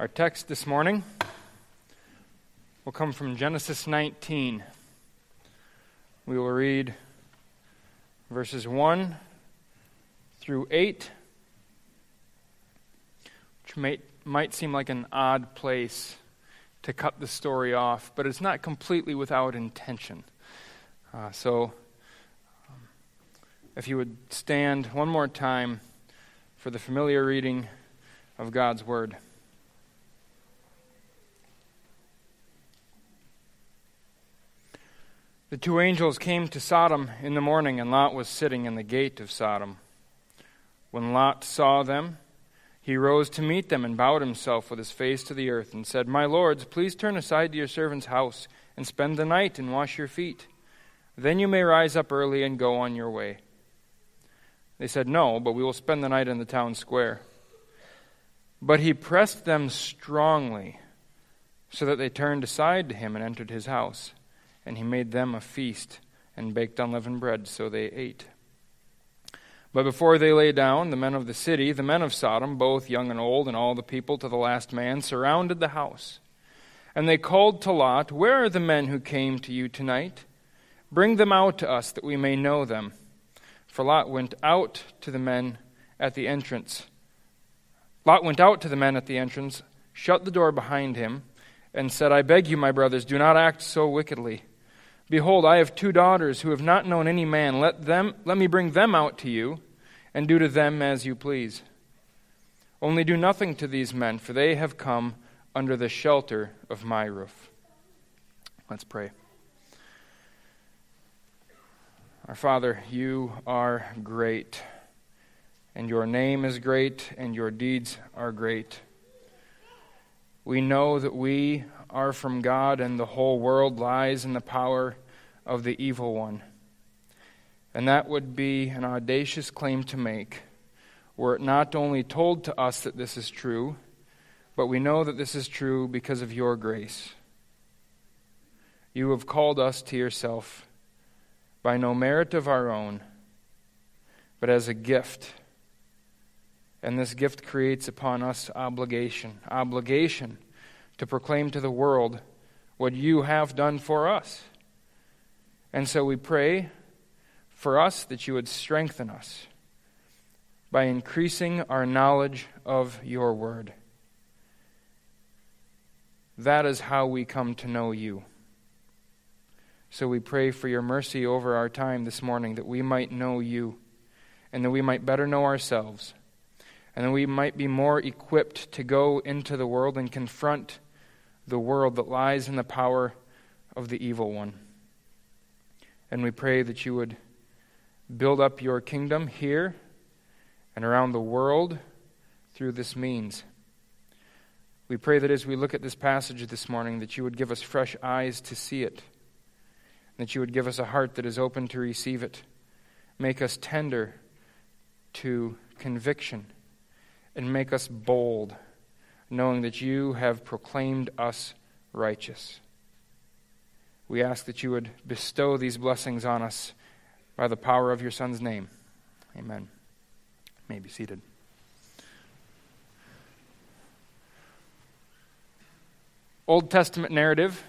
Our text this morning will come from Genesis 19. We will read verses 1 through 8, which might seem like an odd place to cut the story off, but it's not completely without intention. So if you would stand one more time for the familiar reading of God's Word. The two angels came to Sodom in the morning, and Lot was sitting in the gate of Sodom. When Lot saw them, he rose to meet them and bowed himself with his face to the earth and said, "My lords, please turn aside to your servant's house and spend the night and wash your feet. Then you may rise up early and go on your way." They said, "No, but we will spend the night in the town square." But he pressed them strongly, so that they turned aside to him and entered his house. And he made them a feast and baked unleavened bread, so they ate. But before they lay down, the men of the city, the men of Sodom, both young and old, and all the people to the last man, surrounded the house. And they called to Lot, "Where are the men who came to you tonight? Bring them out to us, that we may know them." For Lot went out to the men at the entrance. Shut the door behind him, and said, "I beg you, my brothers, do not act so wickedly. Behold, I have 2 daughters who have not known any man. Let me bring them out to you, and do to them as you please. Only do nothing to these men, for they have come under the shelter of my roof." Let's pray. Our Father, you are great, and your name is great, and your deeds are great. We know that we are from God, and the whole world lies in the power of the evil one. And that would be an audacious claim to make, were it not only told to us that this is true, but we know that this is true because of your grace. You have called us to yourself by no merit of our own, but as a gift. And this gift creates upon us obligation to proclaim to the world what you have done for us. And so we pray for us that you would strengthen us by increasing our knowledge of your word. That is how we come to know you. So we pray for your mercy over our time this morning, that we might know you, and that we might better know ourselves, and that we might be more equipped to go into the world and confront the world that lies in the power of the evil one. And we pray that you would build up your kingdom here and around the world through this means. We pray that as we look at this passage this morning, that you would give us fresh eyes to see it, that you would give us a heart that is open to receive it. Make us tender to conviction, and make us bold, knowing that you have proclaimed us righteous. We ask that you would bestow these blessings on us by the power of your Son's name. Amen. You may be seated. Old Testament narrative,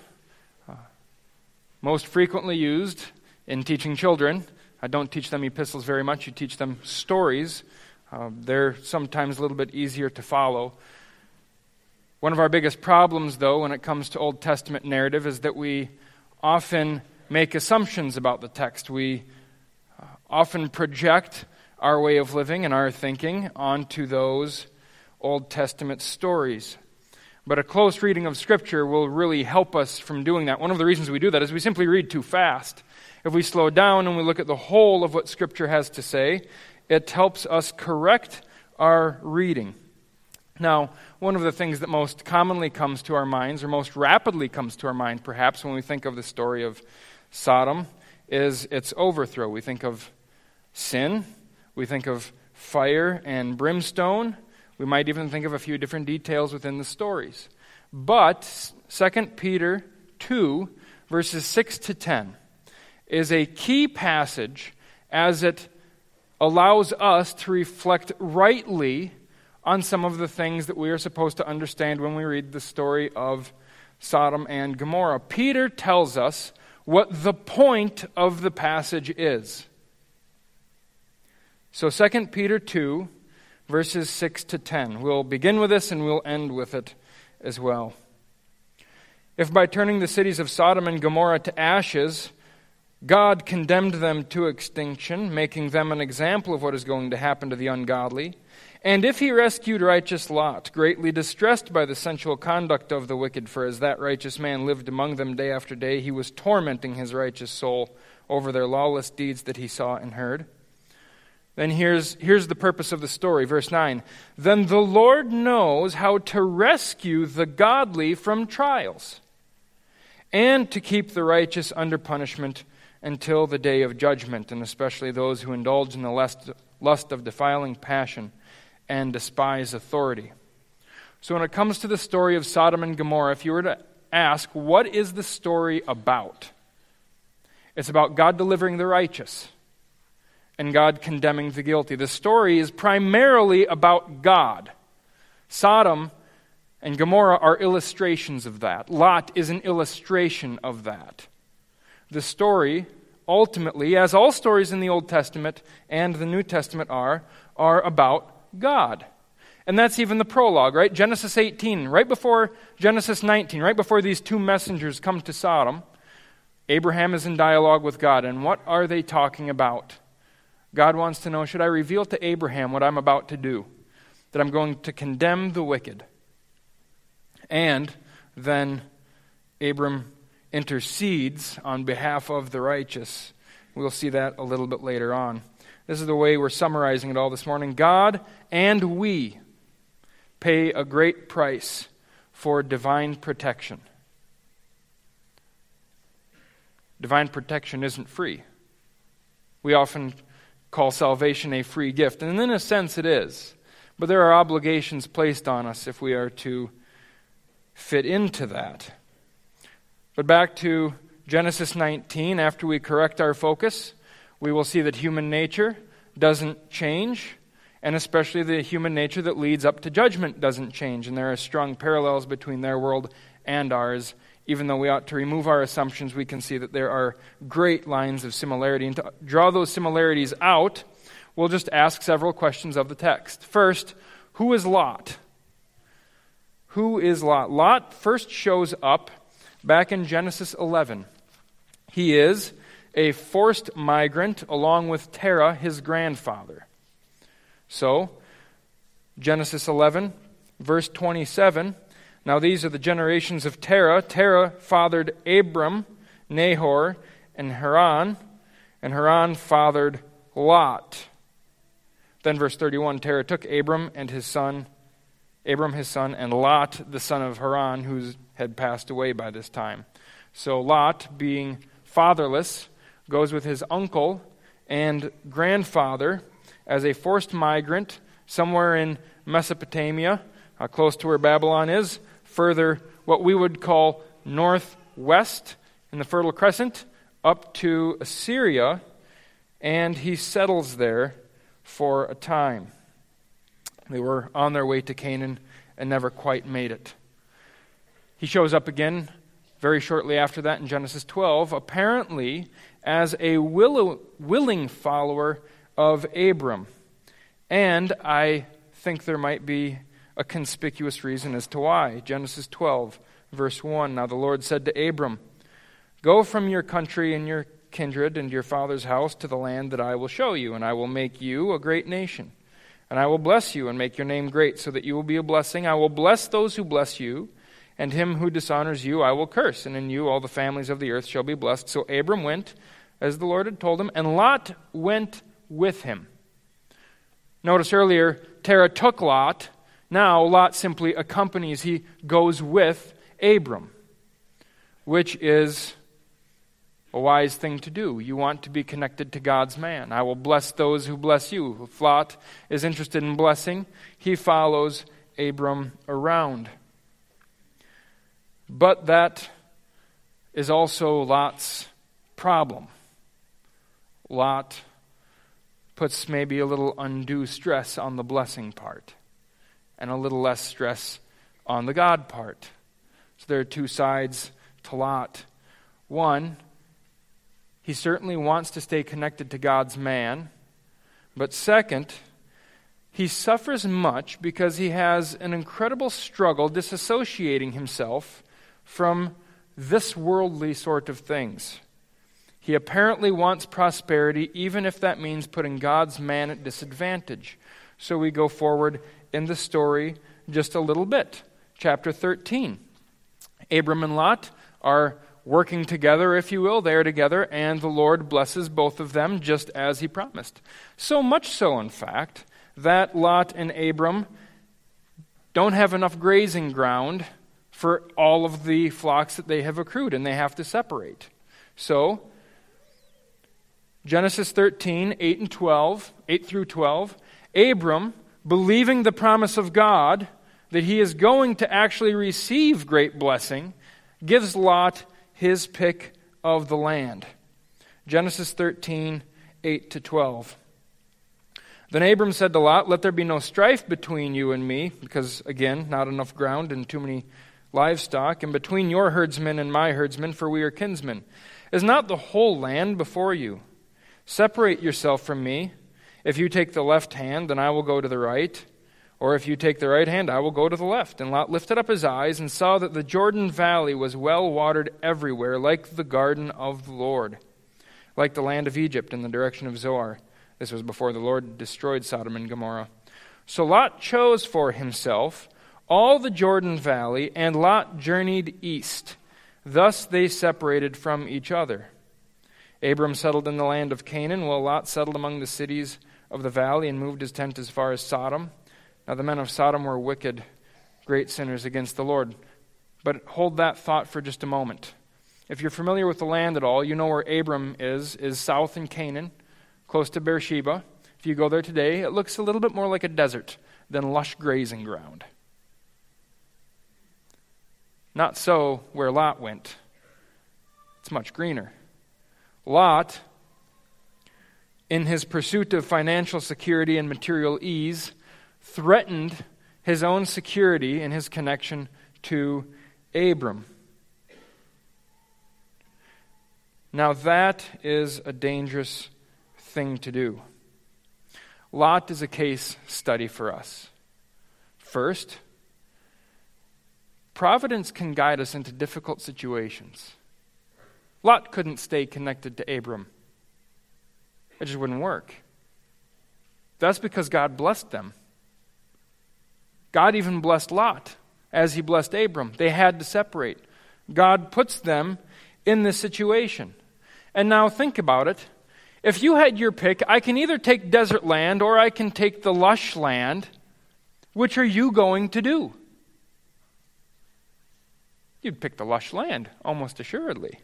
most frequently used in teaching children. I don't teach them epistles very much. You teach them stories. They're sometimes a little bit easier to follow. One of our biggest problems, though, when it comes to Old Testament narrative is that we often make assumptions about the text. We often project our way of living and our thinking onto those Old Testament stories. But a close reading of Scripture will really help us from doing that. One of the reasons we do that is we simply read too fast. If we slow down and we look at the whole of what Scripture has to say, it helps us correct our reading. Now, one of the things that most commonly comes to our minds, or most rapidly comes to our mind perhaps, when we think of the story of Sodom, is its overthrow. We think of sin, we think of fire and brimstone, we might even think of a few different details within the stories. But 2 Peter 2, verses 6 to 10, is a key passage as it allows us to reflect rightly on some of the things that we are supposed to understand when we read the story of Sodom and Gomorrah. Peter tells us what the point of the passage is. So 2 Peter 2, verses 6 to 10. We'll begin with this and we'll end with it as well. If by turning the cities of Sodom and Gomorrah to ashes, God condemned them to extinction, making them an example of what is going to happen to the ungodly, and if he rescued righteous Lot, greatly distressed by the sensual conduct of the wicked, for as that righteous man lived among them day after day, he was tormenting his righteous soul over their lawless deeds that he saw and heard. Then here's the purpose of the story, verse 9. Then the Lord knows how to rescue the godly from trials, and to keep the righteous under punishment until the day of judgment, and especially those who indulge in the lust of defiling passion and despise authority. So when it comes to the story of Sodom and Gomorrah, if you were to ask, what is the story about? It's about God delivering the righteous and God condemning the guilty. The story is primarily about God. Sodom and Gomorrah are illustrations of that. Lot is an illustration of that. The story, ultimately, as all stories in the Old Testament and the New Testament are about God. And that's even the prologue, right? Genesis 18, right before Genesis 19, right before these two messengers come to Sodom, Abraham is in dialogue with God. And what are they talking about? God wants to know, should I reveal to Abraham what I'm about to do? That I'm going to condemn the wicked. And then Abram intercedes on behalf of the righteous. We'll see that a little bit later on. This is the way we're summarizing it all this morning. God and we pay a great price for divine protection. Divine protection isn't free. We often call salvation a free gift, and in a sense it is. But there are obligations placed on us if we are to fit into that. But back to Genesis 19, after we correct our focus, we will see that human nature doesn't change, and especially the human nature that leads up to judgment doesn't change. And there are strong parallels between their world and ours. Even though we ought to remove our assumptions, we can see that there are great lines of similarity. And to draw those similarities out, we'll just ask several questions of the text. First, who is Lot? Who is Lot? Lot first shows up back in Genesis 11. He is a forced migrant along with Terah, his grandfather. So, Genesis 11, verse 27, now these are the generations of Terah. Terah fathered Abram, Nahor, and Haran Haran fathered Lot. Then verse 31, Terah took Abram his son, and Lot, the son of Haran, who had passed away by this time. So Lot, being fatherless, goes with his uncle and grandfather as a forced migrant somewhere in Mesopotamia, close to where Babylon is, further what we would call northwest in the Fertile Crescent, up to Assyria, and he settles there for a time. They were on their way to Canaan and never quite made it. He shows up again very shortly after that in Genesis 12, apparently as a willing follower of Abram. And I think there might be a conspicuous reason as to why. Genesis 12, verse 1, now the Lord said to Abram, "Go from your country and your kindred and your father's house to the land that I will show you, and I will make you a great nation. And I will bless you and make your name great, so that you will be a blessing. I will bless those who bless you, and him who dishonors you I will curse. And in you all the families of the earth shall be blessed." So Abram went, as the Lord had told him, and Lot went with him. Notice earlier, Terah took Lot. Now Lot simply accompanies. He goes with Abram, which is a wise thing to do. You want to be connected to God's man. I will bless those who bless you. If Lot is interested in blessing, he follows Abram around. But that is also Lot's problem. Lot puts maybe a little undue stress on the blessing part. and a little less stress on the God part. So there are two sides to Lot. One, he certainly wants to stay connected to God's man. But second, he suffers much because he has an incredible struggle disassociating himself from this worldly sort of things. He apparently wants prosperity, even if that means putting God's man at disadvantage. So we go forward in the story just a little bit. Chapter 13. Abram and Lot are working together, if you will. They are together, and the Lord blesses both of them just as he promised. So much so, in fact, that Lot and Abram don't have enough grazing ground for all of the flocks that they have accrued, and they have to separate. So, Genesis 13, 8 through 12, Abram, believing the promise of God that he is going to actually receive great blessing, gives Lot his pick of the land. Genesis 13, 8 to 12. Then Abram said to Lot, "Let there be no strife between you and me," because, again, not enough ground and too many livestock, "and between your herdsmen and my herdsmen, for we are kinsmen. Is not the whole land before you? Separate yourself from me. If you take the left hand, then I will go to the right. Or if you take the right hand, I will go to the left." And Lot lifted up his eyes and saw that the Jordan Valley was well watered everywhere, like the garden of the Lord, like the land of Egypt in the direction of Zoar. This was before the Lord destroyed Sodom and Gomorrah. So Lot chose for himself all the Jordan Valley, and Lot journeyed east. Thus they separated from each other. Abram settled in the land of Canaan, while Lot settled among the cities of the valley and moved his tent as far as Sodom. Now the men of Sodom were wicked, great sinners against the Lord. But hold that thought for just a moment. If you're familiar with the land at all, you know where Abram is south in Canaan, close to Beersheba. If you go there today, it looks a little bit more like a desert than lush grazing ground. Not so where Lot went. It's much greener. Lot, in his pursuit of financial security and material ease, threatened his own security in his connection to Abram. Now that is a dangerous thing to do. Lot is a case study for us. First, providence can guide us into difficult situations. Lot couldn't stay connected to Abram. It just wouldn't work. That's because God blessed them. God even blessed Lot as he blessed Abram. They had to separate. God puts them in this situation. And now think about it. If you had your pick, I can either take desert land or I can take the lush land. Which are you going to do? You'd pick the lush land, almost assuredly.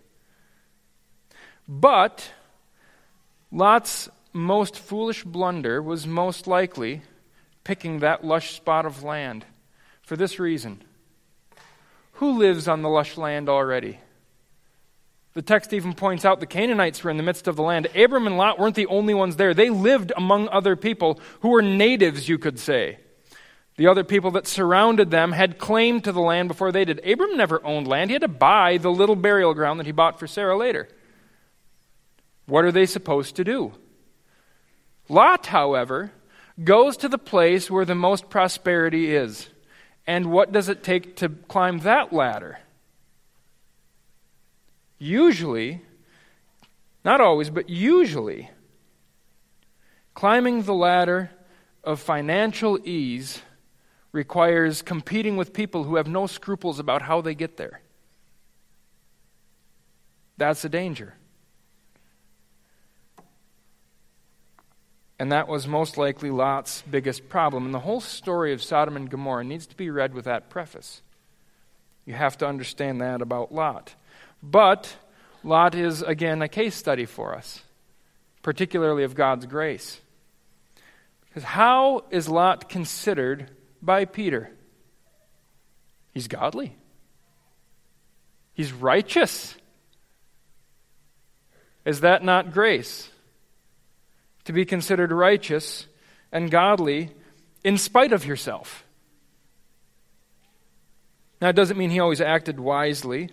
But Lot's most foolish blunder was most likely picking that lush spot of land for this reason. Who lives on the lush land already? The text even points out the Canaanites were in the midst of the land. Abram and Lot weren't the only ones there. They lived among other people who were natives, you could say. The other people that surrounded them had claim to the land before they did. Abram never owned land. He had to buy the little burial ground that he bought for Sarah later. What are they supposed to do? Lot, however, goes to the place where the most prosperity is. And what does it take to climb that ladder? Usually, not always, but usually, climbing the ladder of financial ease requires competing with people who have no scruples about how they get there. That's the danger. And that was most likely Lot's biggest problem. And the whole story of Sodom and Gomorrah needs to be read with that preface. You have to understand that about Lot. But Lot is, again, a case study for us, particularly of God's grace. Because how is Lot considered by Peter? He's godly. He's righteous. Is that not grace? To be considered righteous and godly in spite of yourself. Now, it doesn't mean he always acted wisely,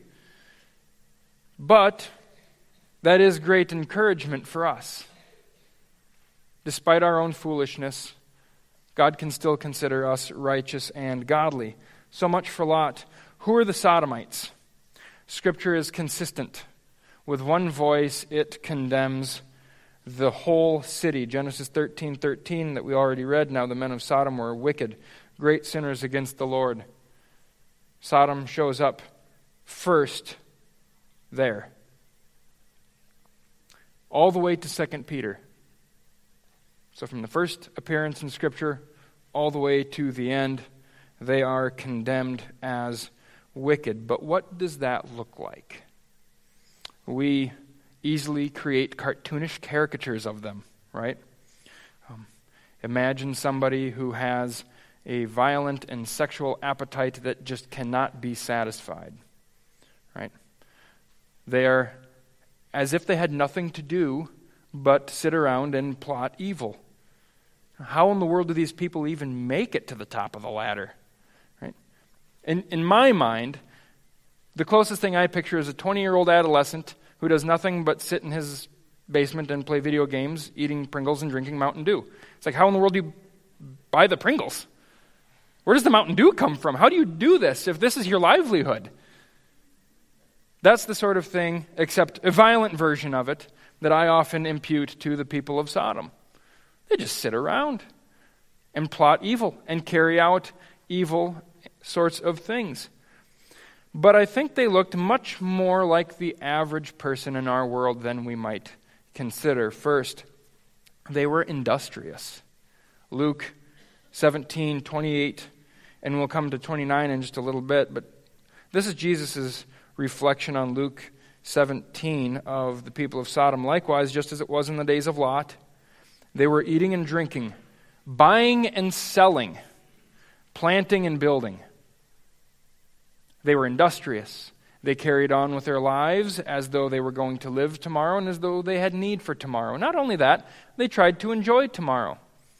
but that is great encouragement for us. Despite our own foolishness, God can still consider us righteous and godly. So much for Lot. Who are the Sodomites? Scripture is consistent. With one voice, it condemns the whole city. Genesis 13:13 that we already read. Now the men of Sodom were wicked, great sinners against the Lord. Sodom shows up first there. All the way to 2 Peter. So from the first appearance in Scripture all the way to the end, they are condemned as wicked. But what does that look like? We easily create cartoonish caricatures of them, right? Imagine somebody who has a violent and sexual appetite that just cannot be satisfied, right? They are as if they had nothing to do but sit around and plot evil. How in the world do these people even make it to the top of the ladder? Right? In my mind, the closest thing I picture is a 20-year-old adolescent who does nothing but sit in his basement and play video games, eating Pringles and drinking Mountain Dew. It's like, how in the world do you buy the Pringles? Where does the Mountain Dew come from? How do you do this if this is your livelihood? That's the sort of thing, except a violent version of it, that I often impute to the people of Sodom. They just sit around and plot evil and carry out evil sorts of things. But I think they looked much more like the average person in our world than we might consider. First, they were industrious. Luke 17:28, and we'll come to 29 in just a little bit, but this is Jesus' reflection on Luke 17 of the people of Sodom. Likewise, just as it was in the days of Lot, they were eating and drinking, buying and selling, planting and building. They were industrious. They carried on with their lives as though they were going to live tomorrow and as though they had need for tomorrow. Not only that, they tried to enjoy tomorrow.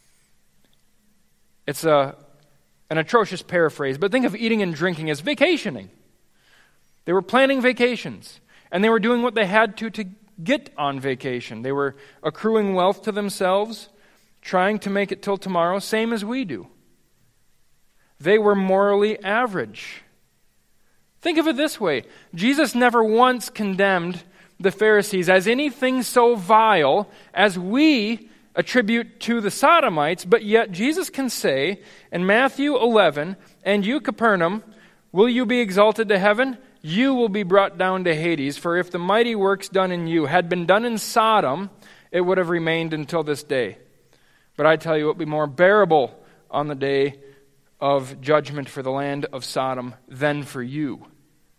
It's an atrocious paraphrase, but think of eating and drinking as vacationing. They were planning vacations, and they were doing what they had to get on vacation. They were accruing wealth to themselves, trying to make it till tomorrow, same as we do. They were morally average. Think of it this way. Jesus never once condemned the Pharisees as anything so vile as we attribute to the Sodomites, but yet Jesus can say in Matthew 11, "And you, Capernaum, will you be exalted to heaven? You will be brought down to Hades, for if the mighty works done in you had been done in Sodom, it would have remained until this day. But I tell you, it will be more bearable on the day of judgment for the land of Sodom than for you."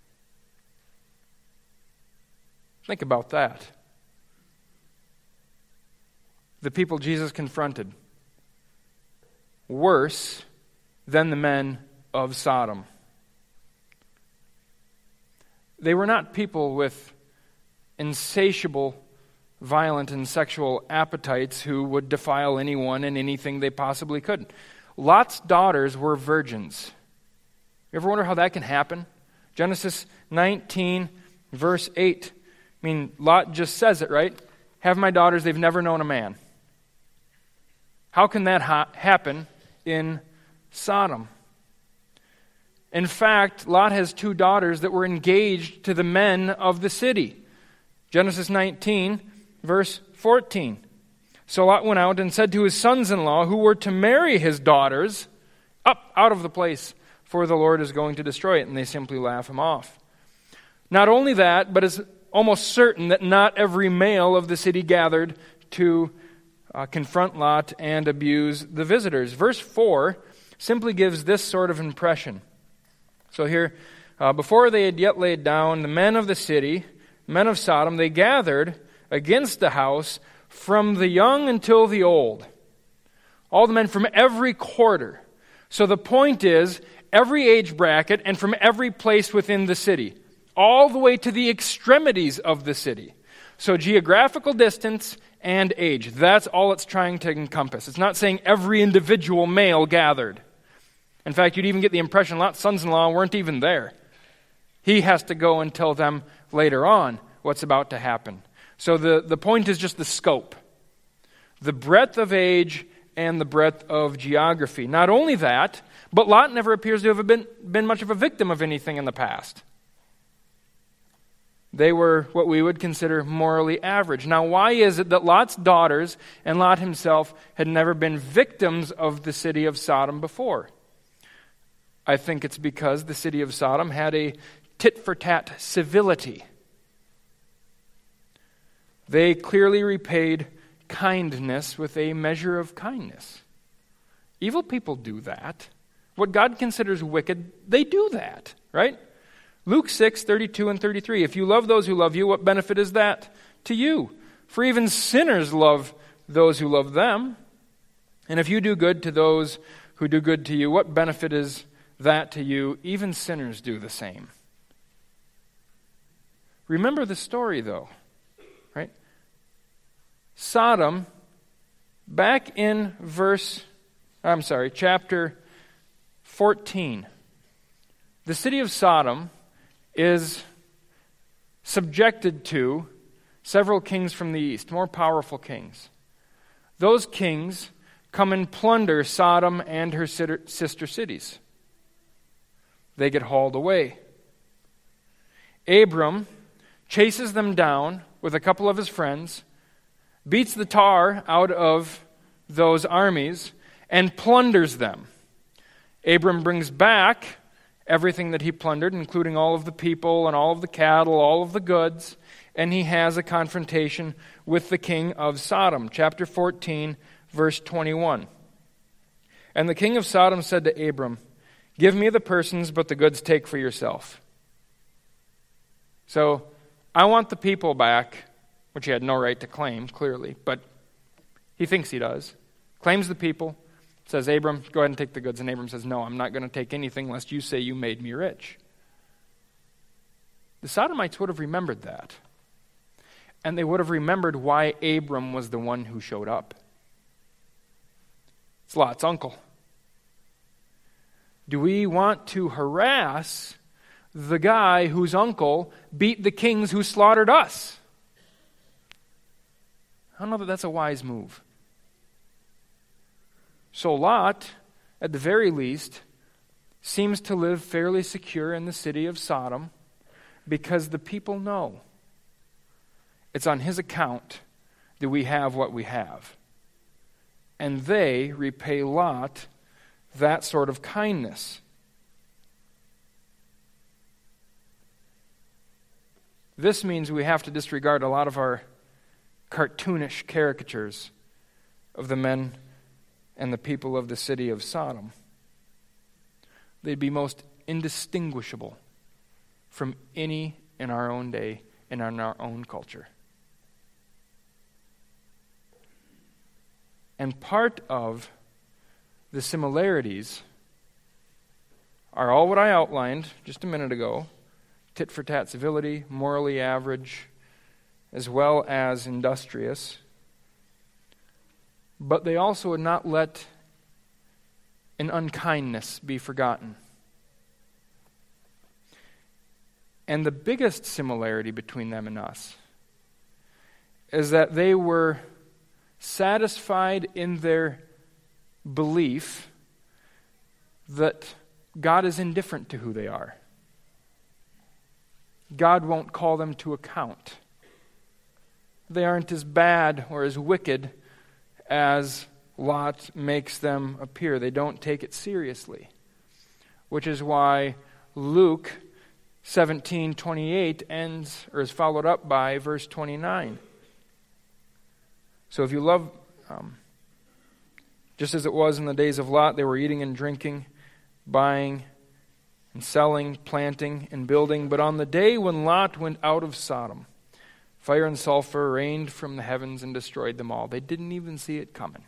Think about that. The people Jesus confronted, worse than the men of Sodom. They were not people with insatiable, violent, and sexual appetites who would defile anyone and anything they possibly could. Lot's daughters were virgins. You ever wonder how that can happen? Genesis 19, verse 8. I mean, Lot just says it, right? Have my daughters, they've never known a man. How can that happen in Sodom? In fact, Lot has two daughters that were engaged to the men of the city. Genesis 19, verse 14. So Lot went out and said to his sons-in-law who were to marry his daughters, "Up, out of the place, for the Lord is going to destroy it." And they simply laugh him off. Not only that, but it's almost certain that not every male of the city gathered to confront Lot and abuse the visitors. Verse 4 simply gives this sort of impression. So here, before they had yet laid down, the men of the city, men of Sodom, they gathered against the house from the young until the old. All the men from every quarter. So the point is, every age bracket and from every place within the city, all the way to the extremities of the city. So geographical distance and age. That's all it's trying to encompass. It's not saying every individual male gathered. In fact, you'd even get the impression Lot's sons-in-law weren't even there. He has to go and tell them later on what's about to happen. So the point is just the scope. The breadth of age and the breadth of geography. Not only that, but Lot never appears to have been much of a victim of anything in the past. They were what we would consider morally average. Now, why is it that Lot's daughters and Lot himself had never been victims of the city of Sodom before? I think it's because the city of Sodom had a tit-for-tat civility. They clearly repaid kindness with a measure of kindness. Evil people do that. What God considers wicked, they do that, right? Luke 6:32 and 33. If you love those who love you, what benefit is that to you? For even sinners love those who love them. And if you do good to those who do good to you, what benefit is that to you? Even sinners do the same. Remember the story, though, right? Sodom, back in chapter 14, the city of Sodom is subjected to several kings from the east, more powerful kings. Those kings come and plunder Sodom and her sister cities. They get hauled away. Abram chases them down with a couple of his friends, beats the tar out of those armies, and plunders them. Abram brings back everything that he plundered, including all of the people and all of the cattle, all of the goods, and he has a confrontation with the king of Sodom. Chapter 14, verse 21. And the king of Sodom said to Abram, "Give me the persons, but the goods take for yourself." So, I want the people back, which he had no right to claim, clearly, but he thinks he does. Claims the people, says, "Abram, go ahead and take the goods." And Abram says, "No, I'm not going to take anything lest you say you made me rich." The Sodomites would have remembered that. And they would have remembered why Abram was the one who showed up. It's Lot's uncle. Do we want to harass the guy whose uncle beat the kings who slaughtered us? I don't know that that's a wise move. So Lot, at the very least, seems to live fairly secure in the city of Sodom because the people know it's on his account that we have what we have. And they repay Lot that sort of kindness. This means we have to disregard a lot of our cartoonish caricatures of the men and the people of the city of Sodom. They'd be most indistinguishable from any in our own day and in our own culture. And part of the similarities are all what I outlined just a minute ago: tit-for-tat civility, morally average, as well as industrious. But they also would not let an unkindness be forgotten. And the biggest similarity between them and us is that they were satisfied in their belief that God is indifferent to who they are. God won't call them to account. They aren't as bad or as wicked as Lot makes them appear. They don't take it seriously. Which is why Luke 17:28 ends, or is followed up by verse 29. So if you love, just as it was in the days of Lot, they were eating and drinking, buying and selling, planting and building. But on the day when Lot went out of Sodom, fire and sulfur rained from the heavens and destroyed them all. They didn't even see it coming.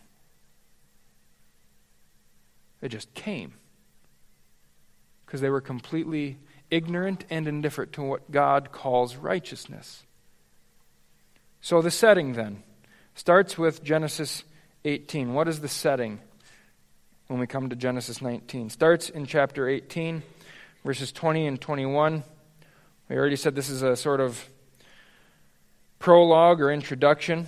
They just came. Because they were completely ignorant and indifferent to what God calls righteousness. So the setting then starts with Genesis 18. What is the setting? when we come to Genesis 19. Starts in chapter 18, verses 20 and 21. We already said this is a sort of prologue or introduction.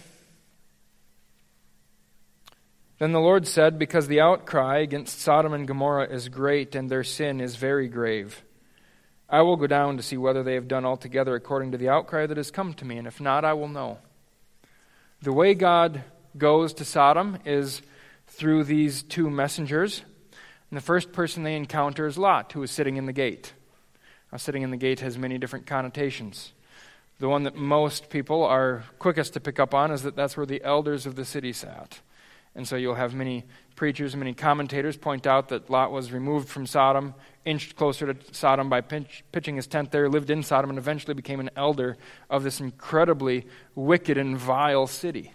Then the Lord said, because the outcry against Sodom and Gomorrah is great, and their sin is very grave, I will go down to see whether they have done altogether according to the outcry that has come to me, and if not, I will know. The way God goes to Sodom is through these two messengers. And the first person they encounter is Lot, who is sitting in the gate. Now, sitting in the gate has many different connotations. The one that most people are quickest to pick up on is that that's where the elders of the city sat. And so you'll have many preachers and many commentators point out that Lot was removed from Sodom, inched closer to Sodom by pitching his tent there, lived in Sodom, and eventually became an elder of this incredibly wicked and vile city.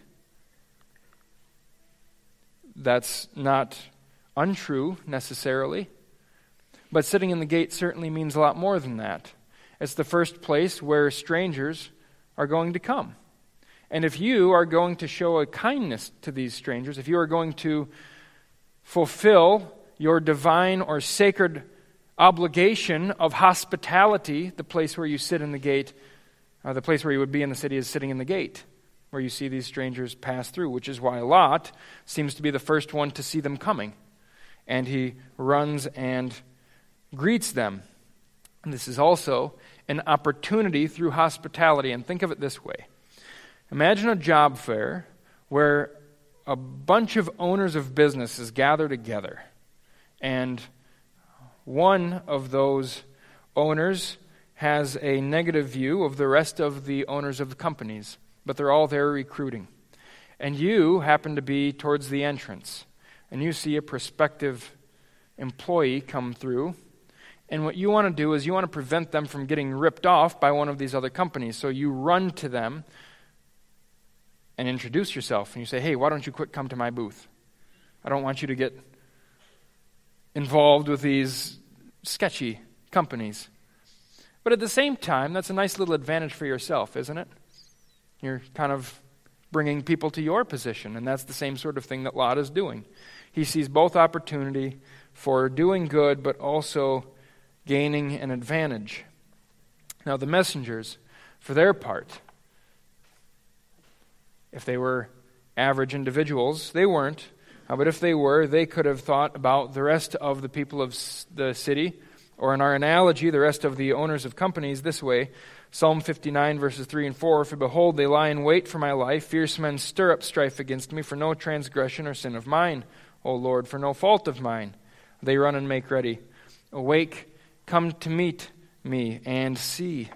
That's not untrue necessarily, but sitting in the gate certainly means a lot more than that. It's the first place where strangers are going to come. And if you are going to show a kindness to these strangers, if you are going to fulfill your divine or sacred obligation of hospitality, the place where you sit in the gate, the place where you would be in the city is sitting in the gate, where you see these strangers pass through, which is why Lot seems to be the first one to see them coming. And he runs and greets them. And this is also an opportunity through hospitality. And think of it this way. Imagine a job fair where a bunch of owners of businesses gather together, and one of those owners has a negative view of the rest of the owners of the companies, but they're all there recruiting. And you happen to be towards the entrance, and you see a prospective employee come through, and what you want to do is you want to prevent them from getting ripped off by one of these other companies. So you run to them and introduce yourself, and you say, hey, why don't you come to my booth? I don't want you to get involved with these sketchy companies. But at the same time, that's a nice little advantage for yourself, isn't it? You're kind of bringing people to your position, and that's the same sort of thing that Lot is doing. He sees both opportunity for doing good, but also gaining an advantage. Now, the messengers, for their part, if they were average individuals, they weren't. But if they were, they could have thought about the rest of the people of the city, or in our analogy, the rest of the owners of companies this way. Psalm 59, verses 3 and 4, for behold, they lie in wait for my life. Fierce men stir up strife against me for no transgression or sin of mine, O Lord, for no fault of mine. They run and make ready. Awake, come to meet me and see.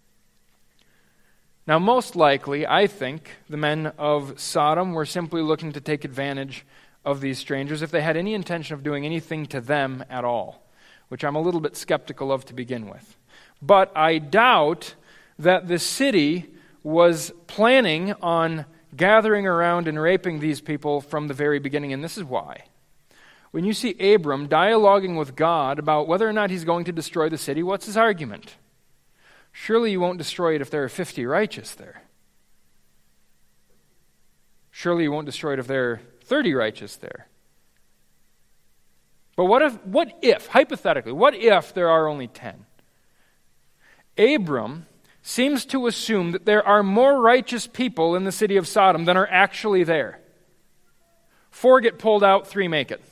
Now, most likely, I think, the men of Sodom were simply looking to take advantage of these strangers if they had any intention of doing anything to them at all, which I'm a little bit skeptical of to begin with. But I doubt that the city was planning on gathering around and raping these people from the very beginning, and this is why. When you see Abram dialoguing with God about whether or not he's going to destroy the city, what's his argument? Surely you won't destroy it if there are 50 righteous there. Surely you won't destroy it if there are 30 righteous there. But what if, hypothetically, what if there are only 10? Abram seems to assume that there are more righteous people in the city of Sodom than are actually there. 4 get pulled out, 3 make it.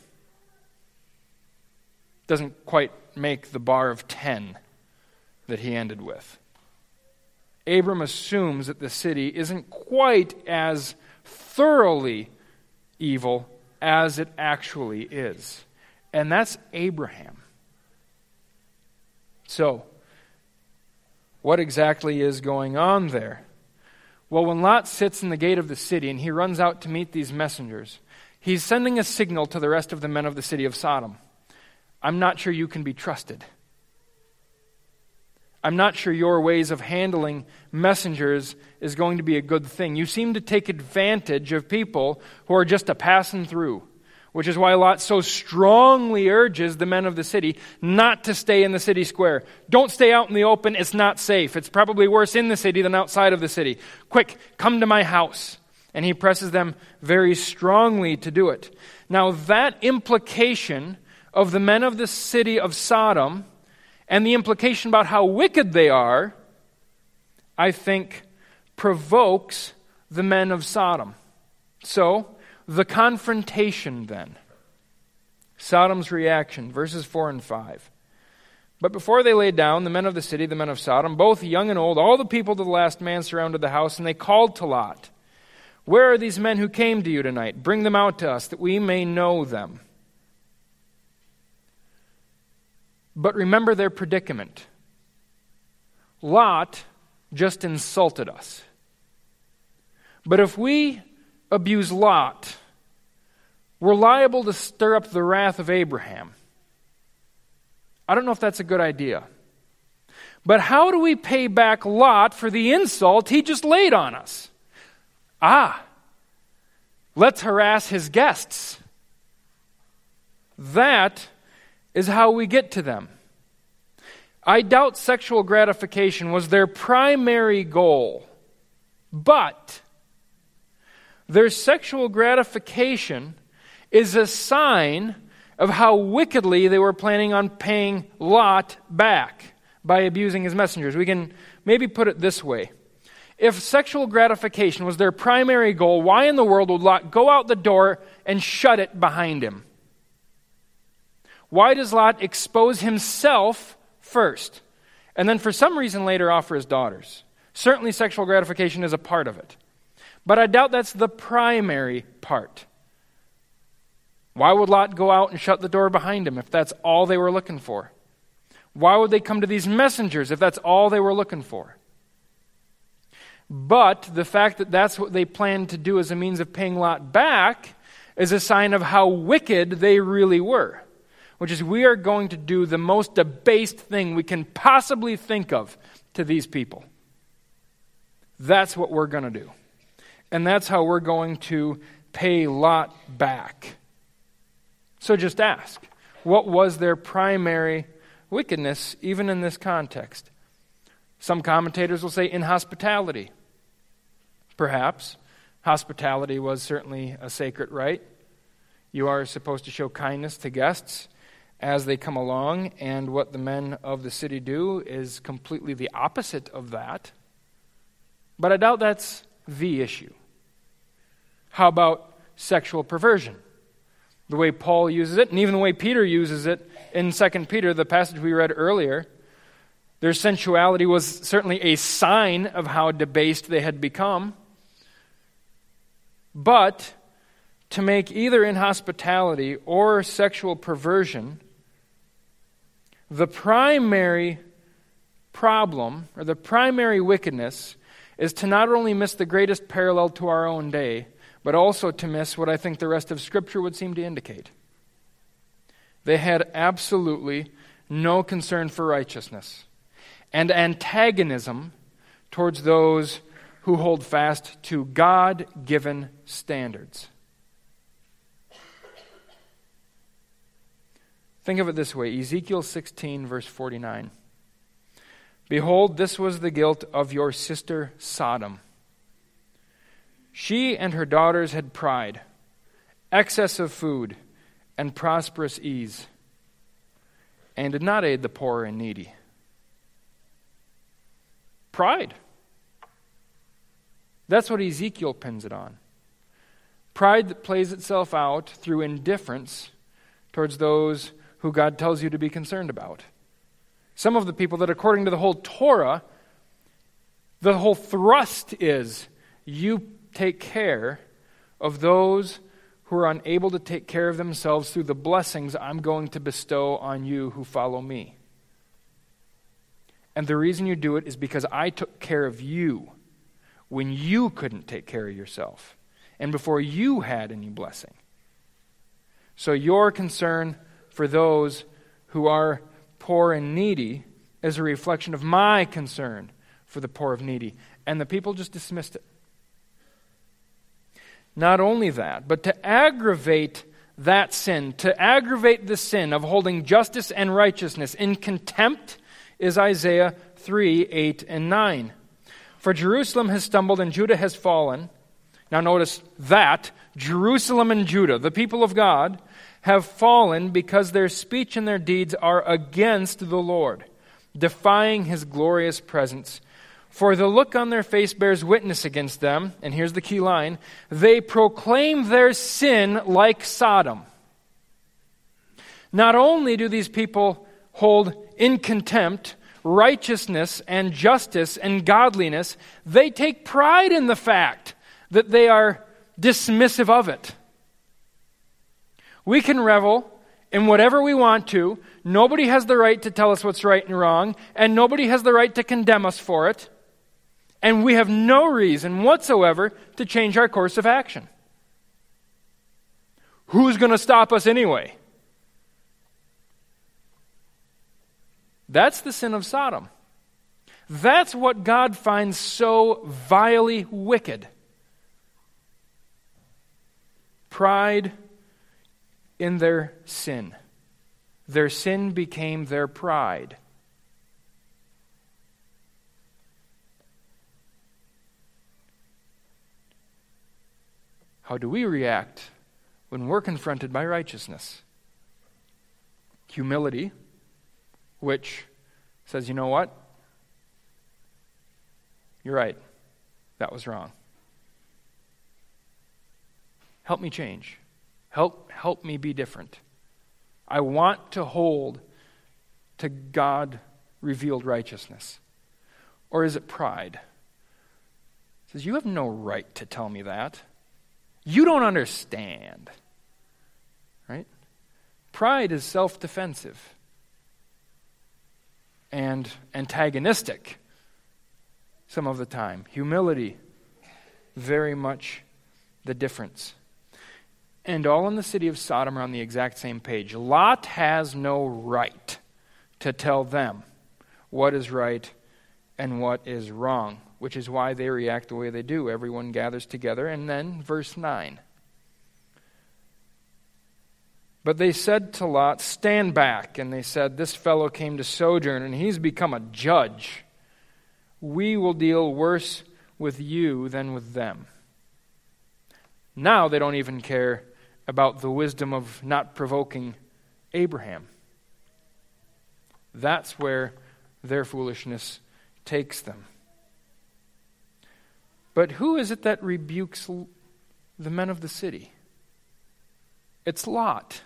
Doesn't quite make the bar of 10 that he ended with. Abram assumes that the city isn't quite as thoroughly evil as it actually is. And that's Abraham. So, what exactly is going on there? Well, when Lot sits in the gate of the city and he runs out to meet these messengers, he's sending a signal to the rest of the men of the city of Sodom. I'm not sure you can be trusted. I'm not sure your ways of handling messengers is going to be a good thing. You seem to take advantage of people who are just a passing through, which is why Lot so strongly urges the men of the city not to stay in the city square. Don't stay out in the open. It's not safe. It's probably worse in the city than outside of the city. Quick, come to my house and he presses them very strongly to do it. Now, that implication of the men of the city of Sodom and the implication about how wicked they are, I think, provokes the men of Sodom. So, the confrontation then. Sodom's reaction, verses 4 and 5. But before they lay down, the men of the city, the men of Sodom, both young and old, all the people to the last man surrounded the house, and they called to Lot, "Where are these men who came to you tonight? Bring them out to us, that we may know them." But remember their predicament. Lot just insulted us. But if we abuse Lot, we're liable to stir up the wrath of Abraham. I don't know if that's a good idea. But how do we pay back Lot for the insult he just laid on us? Let's harass his guests. That is how we get to them. I doubt sexual gratification was their primary goal, but their sexual gratification is a sign of how wickedly they were planning on paying Lot back by abusing his messengers. We can maybe put it this way. If sexual gratification was their primary goal, why in the world would Lot go out the door and shut it behind him? Why does Lot expose himself first, and then for some reason later offer his daughters? Certainly sexual gratification is a part of it. But I doubt that's the primary part. Why would Lot go out and shut the door behind him if that's all they were looking for? Why would they come to these messengers if that's all they were looking for? But the fact that that's what they planned to do as a means of paying Lot back is a sign of how wicked they really were. Which is, we are going to do the most debased thing we can possibly think of to these people. That's what we're going to do. And that's how we're going to pay Lot back. So just ask, what was their primary wickedness, even in this context? Some commentators will say inhospitality. Perhaps. Hospitality was certainly a sacred right. You are supposed to show kindness to guests as they come along, and what the men of the city do is completely the opposite of that. But I doubt that's the issue. How about sexual perversion? The way Paul uses it, and even the way Peter uses it in 2 Peter, the passage we read earlier, their sensuality was certainly a sign of how debased they had become. But to make either inhospitality or sexual perversion the primary problem, or the primary wickedness, is to not only miss the greatest parallel to our own day, but also to miss what I think the rest of Scripture would seem to indicate. They had absolutely no concern for righteousness and antagonism towards those who hold fast to God-given standards. Think of it this way, Ezekiel 16, verse 49. "Behold, this was the guilt of your sister Sodom. She and her daughters had pride, excess of food, and prosperous ease, and did not aid the poor and needy." Pride. That's what Ezekiel pins it on. Pride that plays itself out through indifference towards those who God tells you to be concerned about. Some of the people that, according to the whole Torah, the whole thrust is you take care of those who are unable to take care of themselves through the blessings I'm going to bestow on you who follow me. And the reason you do it is because I took care of you when you couldn't take care of yourself and before you had any blessing. So your concern for those who are poor and needy is a reflection of my concern for the poor and needy. And the people just dismissed it. Not only that, but to aggravate that sin, to aggravate the sin of holding justice and righteousness in contempt, is Isaiah 3, 8, and 9. "For Jerusalem has stumbled and Judah has fallen. Now notice that Jerusalem and Judah, the people of God, have fallen because their speech and their deeds are against the Lord, defying His glorious presence. For the look on their face bears witness against them, and here's the key line, they proclaim their sin like Sodom. Not only do these people hold in contempt righteousness and justice and godliness, they take pride in the fact that they are dismissive of it. We can revel in whatever we want to. Nobody has the right to tell us what's right and wrong, and nobody has the right to condemn us for it. And we have no reason whatsoever to change our course of action. Who's going to stop us anyway? That's the sin of Sodom. That's what God finds so vilely wicked. Pride in their sin. Their sin became their pride. How do we react when we're confronted by righteousness? Humility, which says, you know what? You're right. That was wrong. Help me change. Help me be different. I want to hold to God-revealed righteousness. Or is it pride? It says, you have no right to tell me that. You don't understand. Right? Pride is self-defensive and antagonistic some of the time. Humility, very much the difference. And all in the city of Sodom are on the exact same page. Lot has no right to tell them what is right and what is wrong, which is why they react the way they do. Everyone gathers together. And then verse 9. But they said to Lot, stand back. And they said, this fellow came to sojourn, and he's become a judge. We will deal worse with you than with them. Now they don't even care about the wisdom of not provoking Abraham. That's where their foolishness takes them. But who is it that rebukes the men of the city? It's Lot.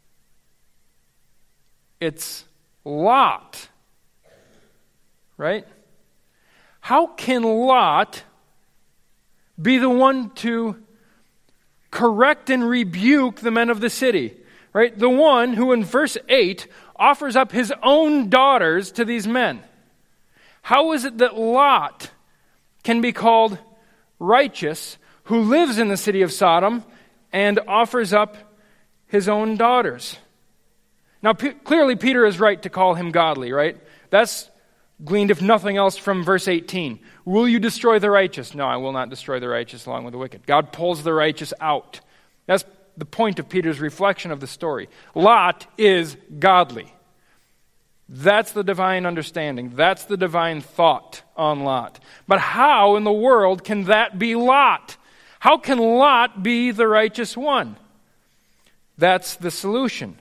It's Lot. Right? How can Lot be the one to correct and rebuke the men of the city? Right? The one who in verse 8 offers up his own daughters to these men. How is it that Lot can be called righteous, who lives in the city of Sodom and offers up his own daughters? Now, clearly Peter is right to call him godly, right? That's gleaned, if nothing else, from verse 18. Will you destroy the righteous? No, I will not destroy the righteous along with the wicked. God pulls the righteous out. That's the point of Peter's reflection of the story. Lot is godly. That's the divine understanding. That's the divine thought on Lot. But how in the world can that be Lot? How can Lot be the righteous one? That's the solution.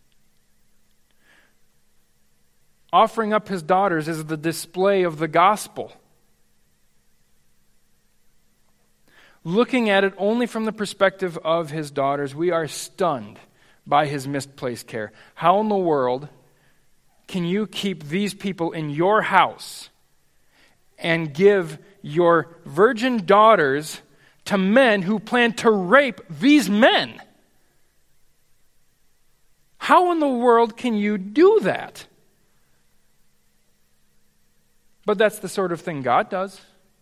Offering up his daughters is the display of the gospel. Looking at it only from the perspective of his daughters, we are stunned by his misplaced care. How in the world can you keep these people in your house and give your virgin daughters to men who plan to rape these men? How in the world can you do that? But that's the sort of thing God does.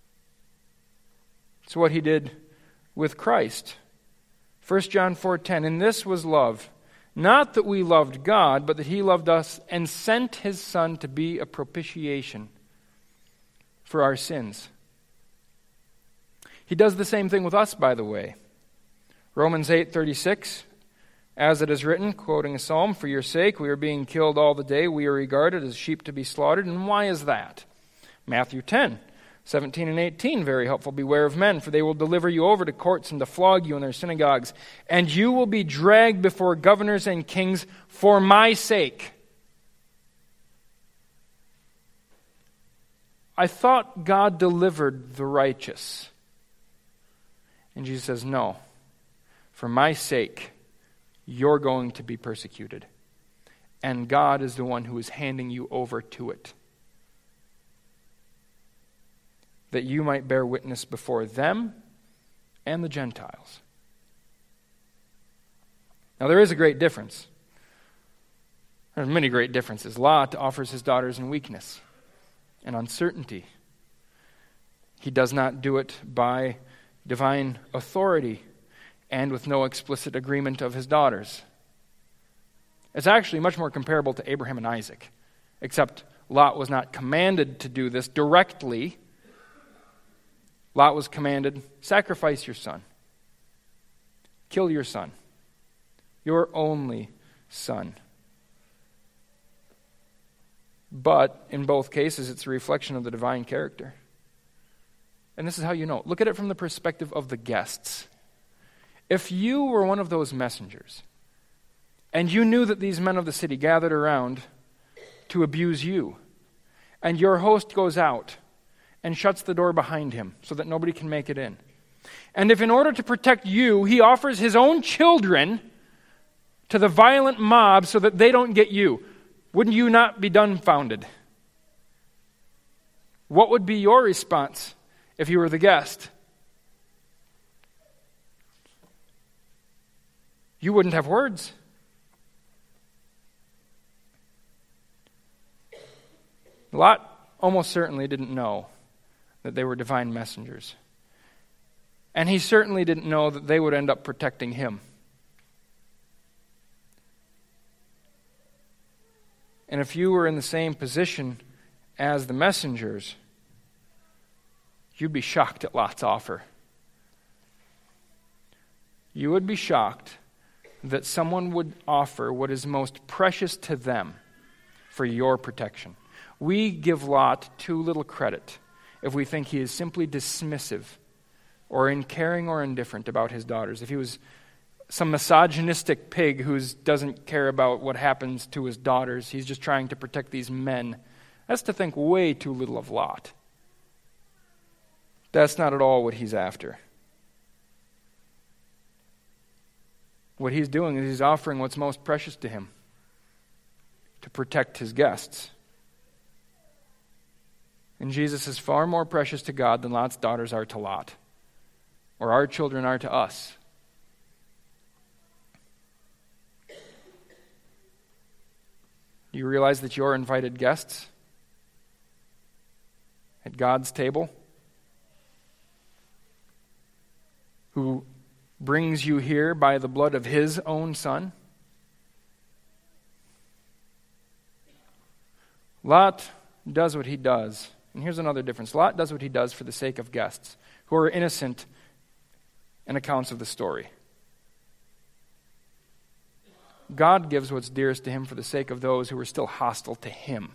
It's what he did with Christ. 1 John 4:10, and this was love, not that we loved God, but that he loved us and sent his Son to be a propitiation for our sins. He does the same thing with us, by the way. Romans 8:36, as it is written, quoting a psalm, for your sake we are being killed all the day, we are regarded as sheep to be slaughtered. And why is that? Matthew 10 17 and 18, very helpful. Beware of men, for they will deliver you over to courts and to flog you in their synagogues, and you will be dragged before governors and kings for my sake. I thought God delivered the righteous. And Jesus says, no. For my sake, you're going to be persecuted. And God is the one who is handing you over to it, that you might bear witness before them and the Gentiles. Now there is a great difference. There are many great differences. Lot offers his daughters in weakness and uncertainty. He does not do it by divine authority and with no explicit agreement of his daughters. It's actually much more comparable to Abraham and Isaac, except Lot was not commanded to do this directly. Lot was commanded, sacrifice your son. Kill your son. Your only son. But in both cases, it's a reflection of the divine character. And this is how you know. Look at it from the perspective of the guests. If you were one of those messengers, and you knew that these men of the city gathered around to abuse you, and your host goes out and shuts the door behind him so that nobody can make it in, and if in order to protect you, he offers his own children to the violent mob so that they don't get you, wouldn't you not be dumbfounded? What would be your response if you were the guest? You wouldn't have words. Lot almost certainly didn't know that they were divine messengers. And he certainly didn't know that they would end up protecting him. And if you were in the same position as the messengers, you'd be shocked at Lot's offer. You would be shocked that someone would offer what is most precious to them for your protection. We give Lot too little credit if we think he is simply dismissive or uncaring or indifferent about his daughters. If he was some misogynistic pig who doesn't care about what happens to his daughters, he's just trying to protect these men, that's to think way too little of Lot. That's not at all what he's after. What he's doing is he's offering what's most precious to him to protect his guests. And Jesus is far more precious to God than Lot's daughters are to Lot, or our children are to us. Do you realize that you're invited guests at God's table, who brings you here by the blood of his own Son? Lot does what he does. And here's another difference. Lot does what he does for the sake of guests who are innocent in accounts of the story. God gives what's dearest to him for the sake of those who are still hostile to him,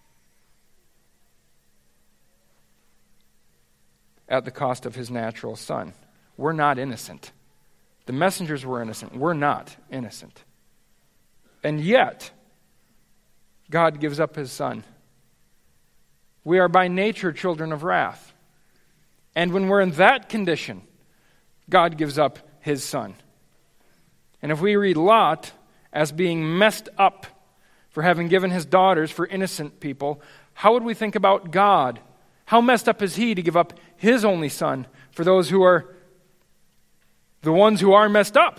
at the cost of his natural son. We're not innocent. The messengers were innocent. We're not innocent. And yet, God gives up his son. We are by nature children of wrath. And when we're in that condition, God gives up his son. And if we read Lot as being messed up for having given his daughters for innocent people, how would we think about God? How messed up is he to give up his only son for those who are the ones who are messed up?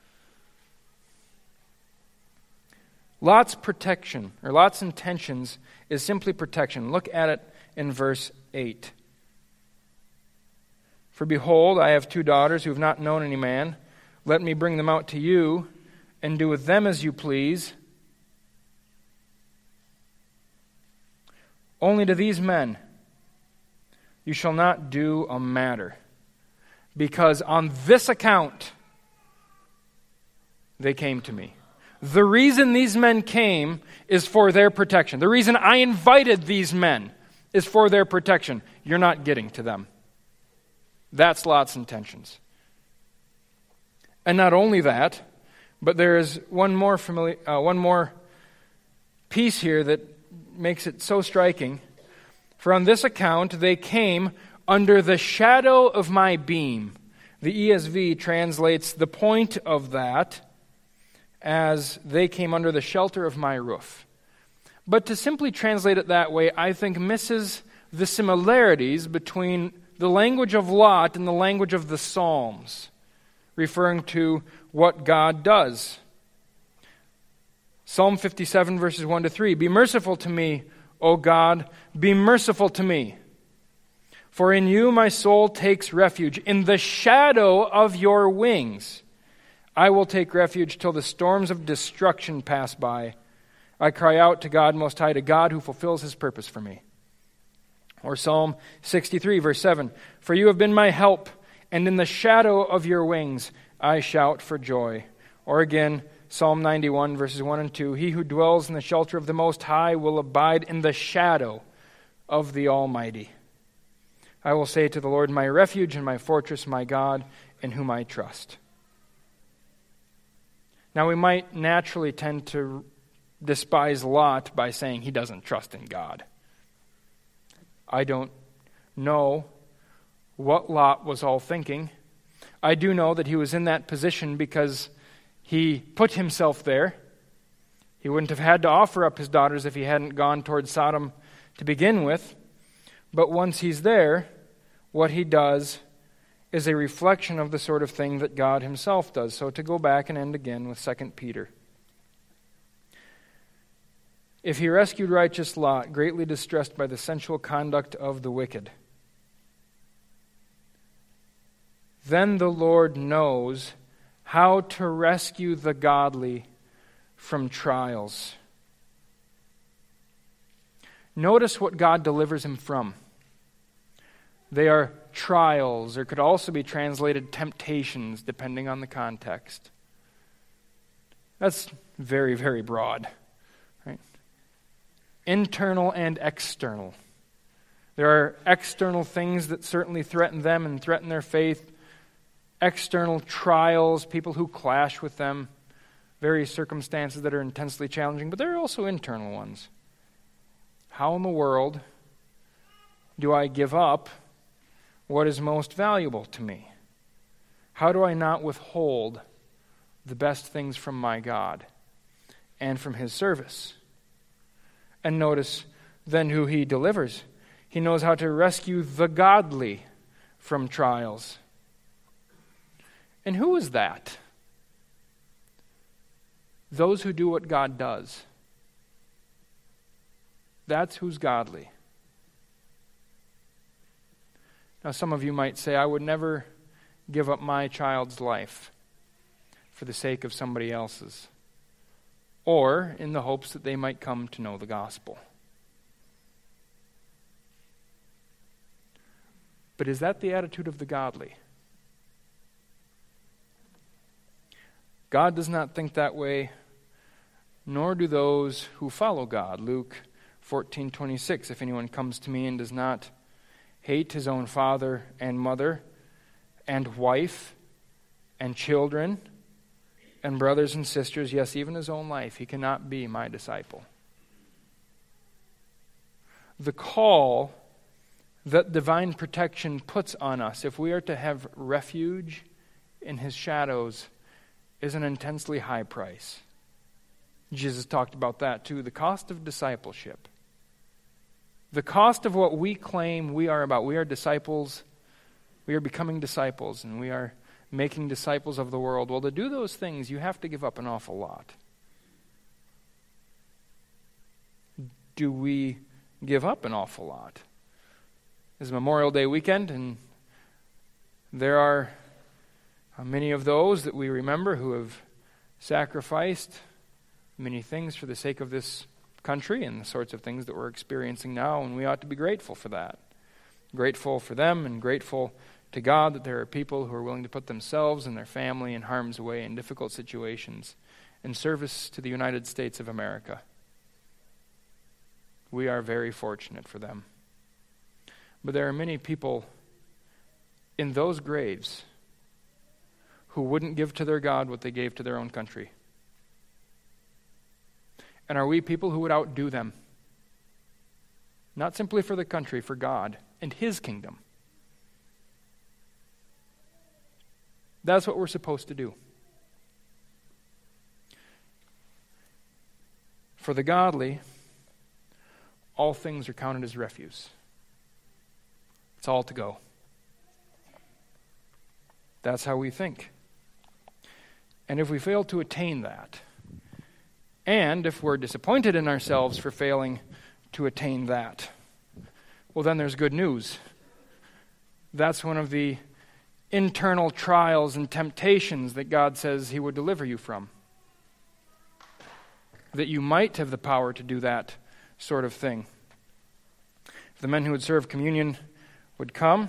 Lot's protection, or Lot's intentions, is simply protection. Look at it in verse 8. For behold, I have 2 daughters who have not known any man. Let me bring them out to you, and do with them as you please. Only to these men you shall not do a matter, because on this account they came to me. The reason these men came is for their protection. The reason I invited these men is for their protection. You're not getting to them. That's Lot's intentions. And not only that, but there is one more piece here that makes it so striking. For on this account they came under the shadow of my beam. The ESV translates the point of that as they came under the shelter of my roof. But to simply translate it that way, I think misses the similarities between the language of Lot and the language of the Psalms, referring to what God does. Psalm 57, verses 1 to 3. Be merciful to me, O God, be merciful to me. For in you my soul takes refuge. In the shadow of your wings I will take refuge till the storms of destruction pass by. I cry out to God Most High, to God who fulfills His purpose for me. Or Psalm 63, verse 7. For you have been my help, and in the shadow of your wings I shout for joy. Or again, Psalm 91, verses 1 and 2. He who dwells in the shelter of the Most High will abide in the shadow of the Almighty. I will say to the Lord, my refuge and my fortress, my God, in whom I trust. Now we might naturally tend to despise Lot by saying he doesn't trust in God. I don't know what Lot was all thinking. I do know that he was in that position because he put himself there. He wouldn't have had to offer up his daughters if he hadn't gone towards Sodom to begin with. But once he's there, what he does is a reflection of the sort of thing that God Himself does. So to go back and end again with 2 Peter. If he rescued righteous Lot, greatly distressed by the sensual conduct of the wicked, then the Lord knows how to rescue the godly from trials. Notice what God delivers him from. They are trials, or could also be translated temptations, depending on the context. That's very, very broad. Right? Internal and external. There are external things that certainly threaten them and threaten their faith. External trials, people who clash with them, various circumstances that are intensely challenging, but there are also internal ones. How in the world do I give up what is most valuable to me? How do I not withhold the best things from my God and from His service? And notice then who He delivers. He knows how to rescue the godly from trials. And who is that? Those who do what God does. That's who's godly. Now, some of you might say, I would never give up my child's life for the sake of somebody else's, or in the hopes that they might come to know the gospel. But is that the attitude of the godly? God does not think that way, nor do those who follow God. Luke 14:26, if anyone comes to me and does not hate his own father and mother and wife and children and brothers and sisters, yes, even his own life, he cannot be my disciple. The call that divine protection puts on us, if we are to have refuge in His shadows, is an intensely high price. Jesus talked about that too, the cost of discipleship. The cost of what we claim we are about. We are disciples. We are becoming disciples, and we are making disciples of the world. Well, to do those things, you have to give up an awful lot. Do we give up an awful lot? It's Memorial Day weekend, and there are many of those that we remember who have sacrificed many things for the sake of this country and the sorts of things that we're experiencing now, and we ought to be grateful for that. Grateful for them and grateful to God that there are people who are willing to put themselves and their family in harm's way in difficult situations in service to the United States of America. We are very fortunate for them. But there are many people in those graves who wouldn't give to their God what they gave to their own country. And are we people who would outdo them? Not simply for the country, for God and His kingdom. That's what we're supposed to do. For the godly, all things are counted as refuse. It's all to go. That's how we think. And if we fail to attain that, and if we're disappointed in ourselves for failing to attain that, well, then there's good news. That's one of the internal trials and temptations that God says He would deliver you from. That you might have the power to do that sort of thing. If the men who would serve communion would come.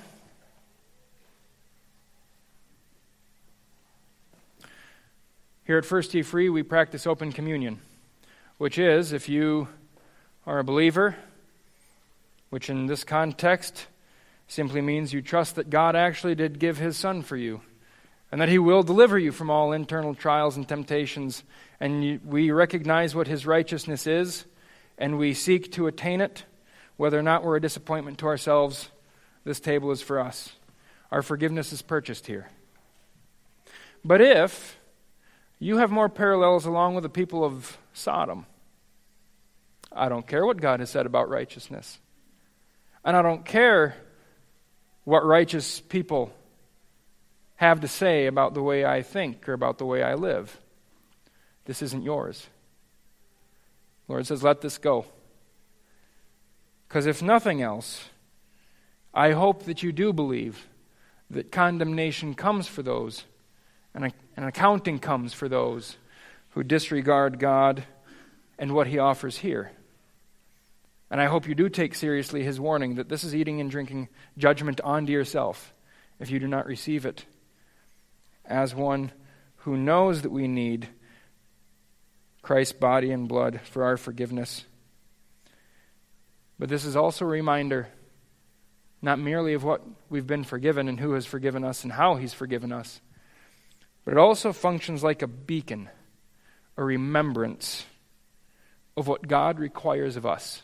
Here at First Tee Free, we practice open communion, which is, if you are a believer, which in this context simply means you trust that God actually did give His Son for you, and that He will deliver you from all internal trials and temptations, and we recognize what His righteousness is, and we seek to attain it, whether or not we're a disappointment to ourselves, this table is for us. Our forgiveness is purchased here. But if you have more parallels along with the people of Sodom, I don't care what God has said about righteousness. And I don't care what righteous people have to say about the way I think or about the way I live. This isn't yours. The Lord says, let this go. Because if nothing else, I hope that you do believe that condemnation comes for those, and accounting comes for those who disregard God and what He offers here. And I hope you do take seriously His warning that this is eating and drinking judgment onto yourself if you do not receive it as one who knows that we need Christ's body and blood for our forgiveness. But this is also a reminder not merely of what we've been forgiven and who has forgiven us and how He's forgiven us, but it also functions like a beacon, a remembrance of what God requires of us.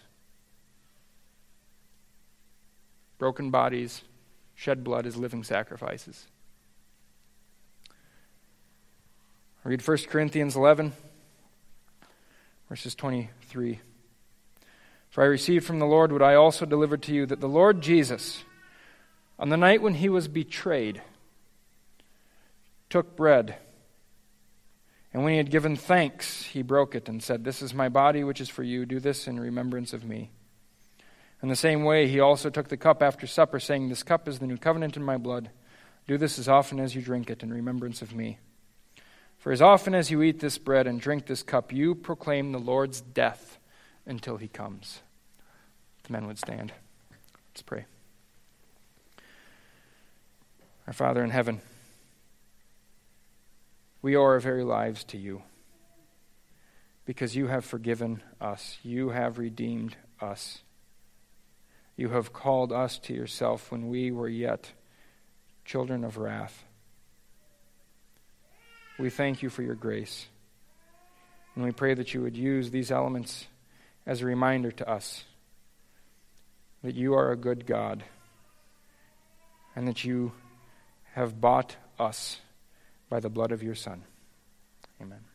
Broken bodies, shed blood as living sacrifices. Read 1 Corinthians 11, verses 23. For I received from the Lord what I also delivered to you, that the Lord Jesus, on the night when He was betrayed, took bread, and when He had given thanks, He broke it and said, "This is my body which is for you. Do this in remembrance of me." In the same way, He also took the cup after supper, saying, "This cup is the new covenant in my blood. Do this as often as you drink it in remembrance of me. For as often as you eat this bread and drink this cup, you proclaim the Lord's death until He comes." The men would stand. Let's pray. Our Father in heaven, we owe our very lives to You because You have forgiven us. You have redeemed us. You have called us to Yourself when we were yet children of wrath. We thank You for Your grace. And we pray that You would use these elements as a reminder to us that You are a good God and that You have bought us by the blood of Your Son. Amen.